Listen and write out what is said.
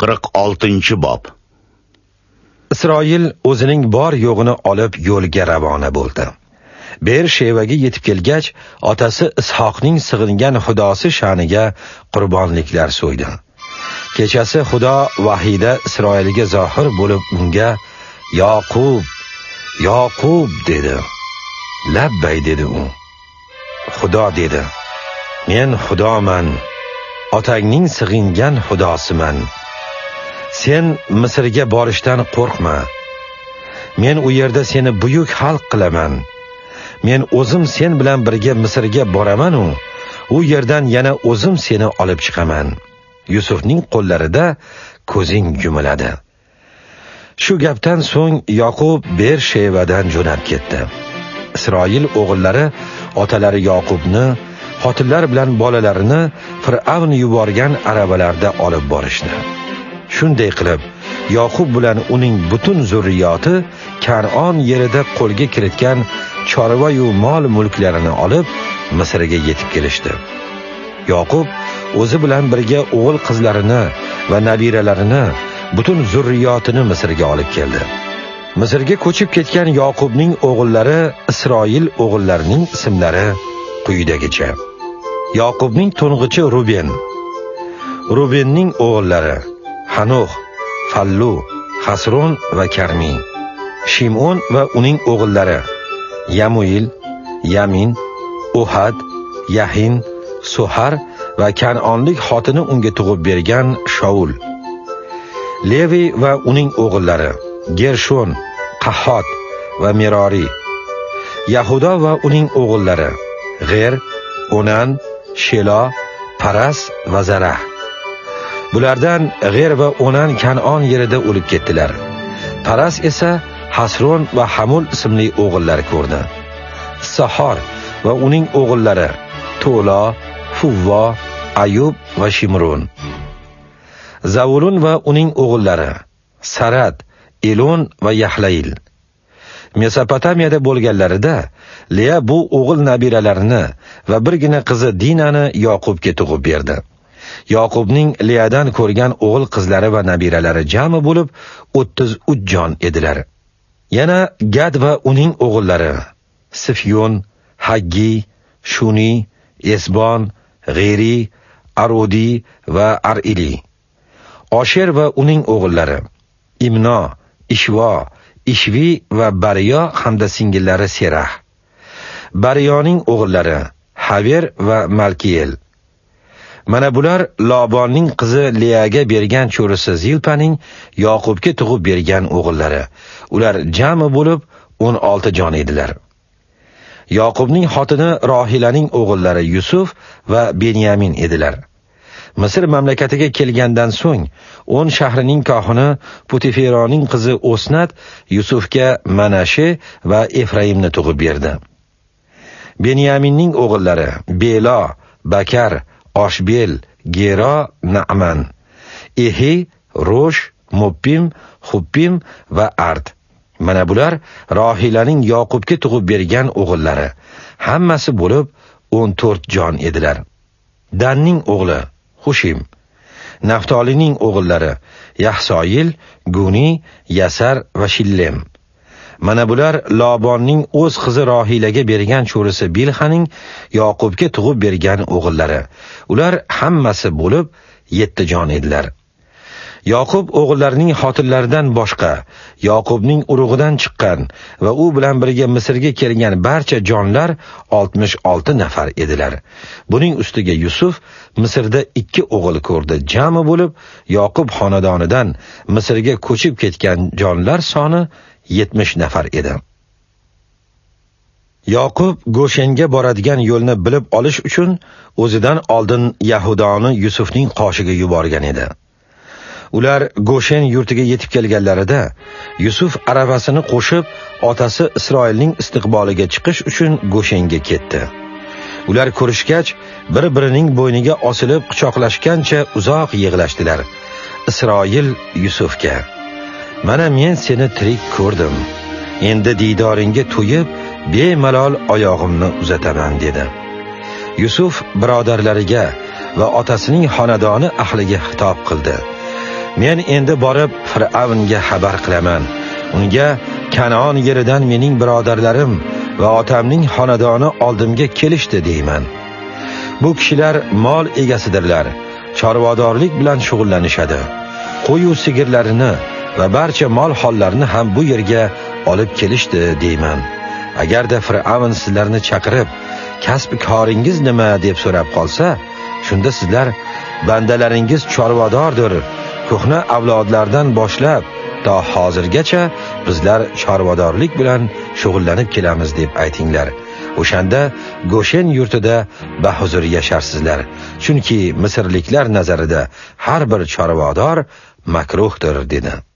46-bob. Isroil o'zining bor yo'g'ini olib yo'lga ravona bo'ldi. Beer-Shevaga yetib kelgach, otasi Ishoqning sig'ingan xudosi sha'niga qurbonliklar so'ydi. Kechasi Xudo vahiyda Isroilga zohir bo'lib unga Yoqub, Yoqub dedi. Labbay dedi u. Xudo dedi: Men Xudoman, otangning sig'ingan xudosiman. Sen Misrga borishdan qo'rqma. Men u yerda seni buyuk xalq qilaman. Men o'zim sen bilan birga Misrga boraman u yerdan yana o'zim seni olib chiqaman. Yusufning qo'llarida ko'zing yumiladi. Shu gapdan so'ng Yoqub Beer-Shevadan jo'nab ketdi. Isroil o'g'illari otalari Yoqubni, xotinlar bilan bolalarini Fir'avn yuborgan arabalarda olib borishdi. Shunday qilib, Yoqub bilan uning butun zurriyoti Kan'on yerida qo'lga kiritgan chorva yu mol mulklarini olib Misrga yetib kelishdi. Yoqub o'zi bilan birga o'g'il qizlarini va nabiralarini, butun zurriyotini Misrga olib keldi. Misrga ko'chib ketgan Yoqubning o'g'illari Isroil o'g'illarining ismlari quyidagicha. Yoqubning to'ng'ichi Ruben. Rubenning o'g'illari Hanoh, Fallu, Hasron va Karmi. Shimon va uning o'g'illari Yamuil, Yamin, Ohad, Yahin, Sohar va Kan'onlik xotini unga tug'ib bergan Shaul. Levi va uning o'g'illari Gershon, Qahhot va Merori. Yahuda va uning o'g'illari G'er, Onan, Shelo, Paras va Zarah. Bulardan G'er va Onan Kan'on yerida o'lib ketdilar. Paras esa Hasron va Hamul ismli o'g'illar ko'rdi. Sahor va uning o'g'illari Tola, Fuvva, Ayub va Shimron. Zavulun va uning o'g'illari Sarat, Elon va Yaxlail. Mesopotamiyada bo'lganlarida Leya bu o'g'il nabiralarini va birgina qizi Dinani Yoqubga tug'ib berdi. Yoqubning Leyadan ko'rgan o'g'il qizlari va nabiralari jami bo'lib 33 jon edilar. Yana Gad va uning o'g'illari Sifyon, Haggi, Shuni, Esbon, G'eri, Arodi va Arili. Osher va uning o'g'illari Imno, Ishvo, Ishvi va Bariyo hamda singillari Serah. Bariyoning o'g'illari Haver va Malkiel. Mana bular Lobonning qizi Leyaga bergan cho'risi Zilpaning Yoqubga tug'ib bergan o'g'illari. Ular jami bo'lib 16 jon edilar. Yoqubning xotini Rohilaning o'g'illari Yusuf va Benyamin edilar. Misr mamlakatiga kelgandan so'ng 10 shahrining kohini Putiferoning qizi Osnat Yusufga Manashe va Efraimni tug'ib berdi. Benyaminning o'g'illari Belo, Bakar, Oshbel, Gero, Na'man, Ehi, Rosh, Muppim, Xuppim va Ard. Mana bular Rohilaning Yoqubga tug'ib bergan o'g'illari. Hammasi bo'lib 14 jon edilar. Danning o'g'li Xushim. Naftolining o'g'illari Yaxsoil, Guni, Yasar va Shillem. Mana bular Lobonning o'z qizi Rohilaga bergan cho'risi Bilhaning Yoqubga tug'ib bergan o'g'illari. Ular hammasi bo'lib 7 jon edilar. Yoqub o'g'illarining xotinlaridan boshqa Yoqubning urug'idan chiqqan va u bilan birga Misrga kelgan barcha jonlar 66 nafar edilar. Buning ustiga Yusuf Misrda 2 o'g'il ko'rdi. Jami bo'lib Yoqub xonadonidan Misrga ko'chib ketgan jonlar soni 70 nafar edi. Yoqub Goshenga boradigan yo'lni bilib olish uchun o'zidan oldin Yahudoni Yusufning qoshiga yuborgan edi. Ular Goshen yurtiga yetib kelganlarida Yusuf arabasini qo'shib otasi Isroilning istiqboliga chiqish uchun Goshenga ketdi. Ular ko'rishgach, bir-birining bo'yniga osilib quchoqlashgancha uzoq yig'lashdilar. Isroil Yusufga: "Mana men seni tirik ko'rdim. Endi diydoringga to'yib, bemalol oyog'imni uzataman" dedi. Yusuf birodarlariga va otasining xonadoni ahliga xitob qildi: Men endi borib Fir'avnga xabar qilaman. Unga Kan'on yeridan mening birodarlarim va otamning xonadoni oldimga kelishdi deyman. Bu kishilar mol egasidirlar, chorvadorlik bilan shug'ullanishadi. Qo'y va sigirlarini va barcha mol hollarini ham bu yerga olib kelishdi deyman. Agarda Fir'avn sizlarni chaqirib, kasb koringiz nima deb so'rab qolsa, shunda sizlar bandalaringiz chorvadordir. Ko'hna avlodlardan boshlab to hozirgacha bizlar chorvadorlik bilan shug'ullanib kelamiz deb aytinglar. O'shanda Goshen yurtida bahuzur yasharsizlar. Chunki Misrliklar nazarida har bir chorvador makruhdir dedi.